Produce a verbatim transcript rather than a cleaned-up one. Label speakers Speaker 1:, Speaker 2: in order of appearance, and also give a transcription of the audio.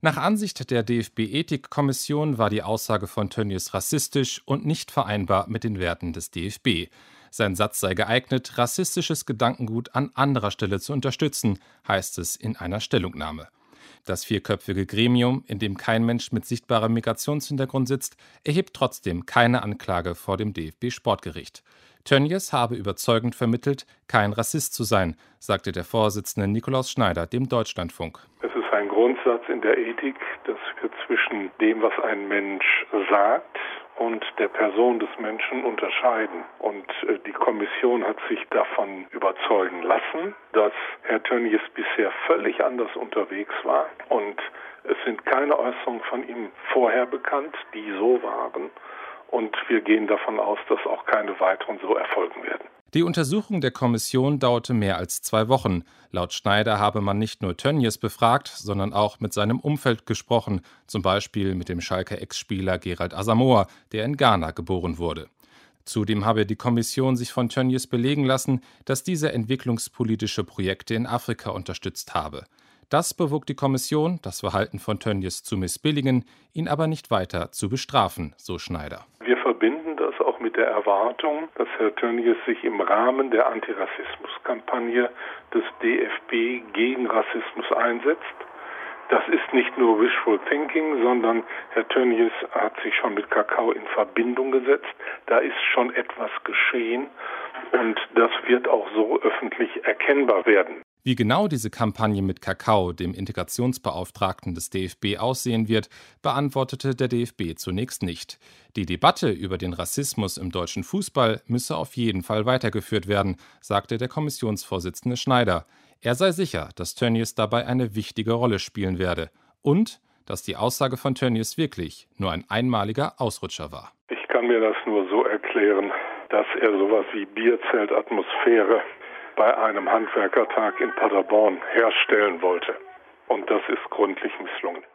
Speaker 1: Nach Ansicht der D F B-Ethikkommission war die Aussage von Tönnies rassistisch und nicht vereinbar mit den Werten des D F B. Sein Satz sei geeignet, rassistisches Gedankengut an anderer Stelle zu unterstützen, heißt es in einer Stellungnahme. Das vierköpfige Gremium, in dem kein Mensch mit sichtbarem Migrationshintergrund sitzt, erhebt trotzdem keine Anklage vor dem D F B-Sportgericht. Tönnies habe überzeugend vermittelt, kein Rassist zu sein, sagte der Vorsitzende Nikolaus Schneider dem Deutschlandfunk.
Speaker 2: Es ist ein Grundsatz in der Ethik, dass wir zwischen dem, was ein Mensch sagt, und der Person des Menschen unterscheiden. Und die Kommission hat sich davon überzeugen lassen, dass Herr Tönnies bisher völlig anders unterwegs war. Und es sind keine Äußerungen von ihm vorher bekannt, die so waren. Und wir gehen davon aus, dass auch keine weiteren so erfolgen werden.
Speaker 1: Die Untersuchung der Kommission dauerte mehr als zwei Wochen. Laut Schneider habe man nicht nur Tönnies befragt, sondern auch mit seinem Umfeld gesprochen, zum Beispiel mit dem Schalker Ex-Spieler Gerald Asamoah, der in Ghana geboren wurde. Zudem habe die Kommission sich von Tönnies belegen lassen, dass dieser entwicklungspolitische Projekte in Afrika unterstützt habe. Das bewog die Kommission, das Verhalten von Tönnies zu missbilligen, ihn aber nicht weiter zu bestrafen, so Schneider.
Speaker 2: Wir verbinden das auch mit der Erwartung, dass Herr Tönnies sich im Rahmen der Antirassismuskampagne des D F B gegen Rassismus einsetzt. Das ist nicht nur Wishful Thinking, sondern Herr Tönnies hat sich schon mit Kakao in Verbindung gesetzt. Da ist schon etwas geschehen und das wird auch so öffentlich erkennbar werden.
Speaker 1: Wie genau diese Kampagne mit Kakao, dem Integrationsbeauftragten des D F B, aussehen wird, beantwortete der D F B zunächst nicht. Die Debatte über den Rassismus im deutschen Fußball müsse auf jeden Fall weitergeführt werden, sagte der Kommissionsvorsitzende Schneider. Er sei sicher, dass Tönnies dabei eine wichtige Rolle spielen werde und dass die Aussage von Tönnies wirklich nur ein einmaliger Ausrutscher war.
Speaker 2: Ich kann mir das nur so erklären, dass er sowas wie Bierzeltatmosphäre bei einem Handwerkertag in Paderborn herstellen wollte. Und das ist gründlich misslungen.